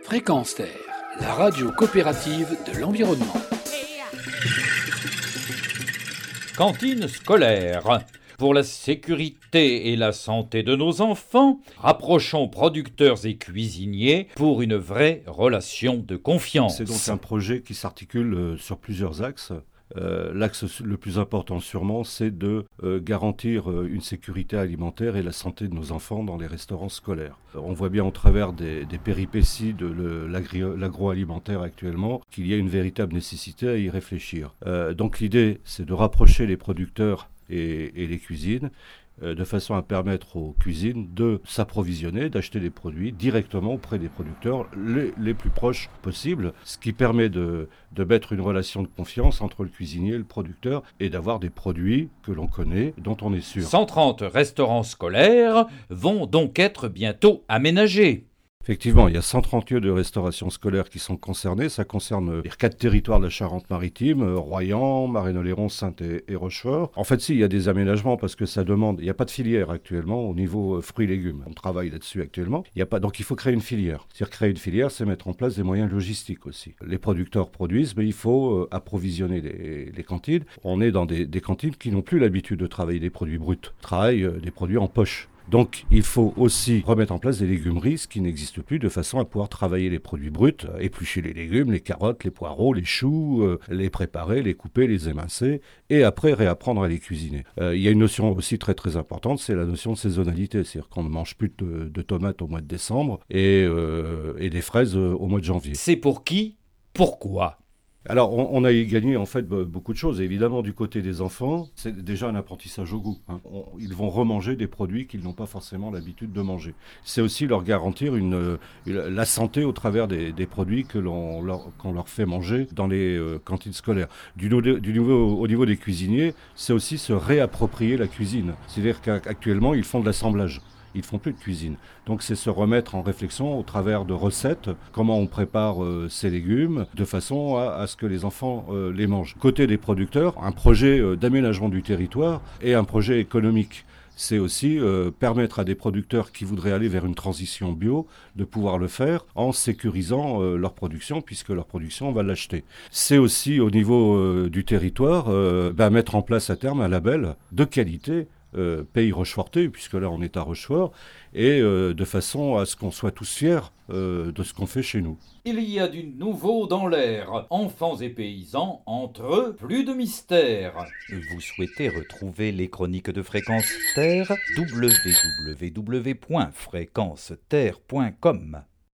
Fréquence Terre, la radio coopérative de l'environnement. Cantine scolaire. Pour la sécurité et la santé de nos enfants, rapprochons producteurs et cuisiniers pour une vraie relation de confiance. C'est donc un projet qui s'articule sur plusieurs axes. L'axe le plus important sûrement, c'est de garantir une sécurité alimentaire et la santé de nos enfants dans les restaurants scolaires. On voit bien au travers des péripéties de l'agroalimentaire actuellement qu'il y a une véritable nécessité à y réfléchir. Donc l'idée, c'est de rapprocher les producteurs et les cuisines, de façon à permettre aux cuisines de s'approvisionner, d'acheter des produits directement auprès des producteurs les plus proches possibles, ce qui permet de mettre une relation de confiance entre le cuisinier et le producteur et d'avoir des produits que l'on connaît, dont on est sûr. 130 restaurants scolaires vont donc être bientôt aménagés. Effectivement, il y a 130 lieux de restauration scolaire qui sont concernés. Ça concerne les 4 territoires de la Charente-Maritime, Royan, Marais-Oléron, Saintes et Rochefort. En fait, il y a des aménagements parce que ça demande... Il n'y a pas de filière actuellement au niveau fruits et légumes. On travaille là-dessus actuellement. Donc il faut créer une filière. C'est-à-dire créer une filière, c'est mettre en place des moyens logistiques aussi. Les producteurs produisent, mais il faut approvisionner les cantines. On est dans des cantines qui n'ont plus l'habitude de travailler des produits bruts. Travaillent des produits en poche. Donc il faut aussi remettre en place des légumeries, ce qui n'existe plus, de façon à pouvoir travailler les produits bruts, éplucher les légumes, les carottes, les poireaux, les choux, les préparer, les couper, les émincer, et après réapprendre à les cuisiner. Il y a une notion aussi très très importante, c'est la notion de saisonnalité, c'est-à-dire qu'on ne mange plus de tomates au mois de décembre et des fraises au mois de janvier. C'est pour qui ? Pourquoi ? Alors, on a gagné en fait beaucoup de choses. Évidemment, du côté des enfants, c'est déjà un apprentissage au goût. Ils vont remanger des produits qu'ils n'ont pas forcément l'habitude de manger. C'est aussi leur garantir la santé au travers des produits qu'on leur fait manger dans les cantines scolaires. Au niveau des cuisiniers, c'est aussi se réapproprier la cuisine. C'est-à-dire qu'actuellement, ils font de l'assemblage. Ils ne font plus de cuisine. Donc c'est se remettre en réflexion au travers de recettes, comment on prépare ces légumes, de façon à ce que les enfants les mangent. Côté des producteurs, un projet d'aménagement du territoire et un projet économique. C'est aussi permettre à des producteurs qui voudraient aller vers une transition bio de pouvoir le faire en sécurisant leur production, puisque leur production, on va l'acheter. C'est aussi au niveau du territoire mettre en place à terme un label de qualité pays rochefortais, puisque là on est à Rochefort, et de façon à ce qu'on soit tous fiers de ce qu'on fait chez nous. Il y a du nouveau dans l'air. Enfants et paysans, entre eux, plus de mystère. Vous souhaitez retrouver les chroniques de Fréquence Terre ? www.fréquenceterre.com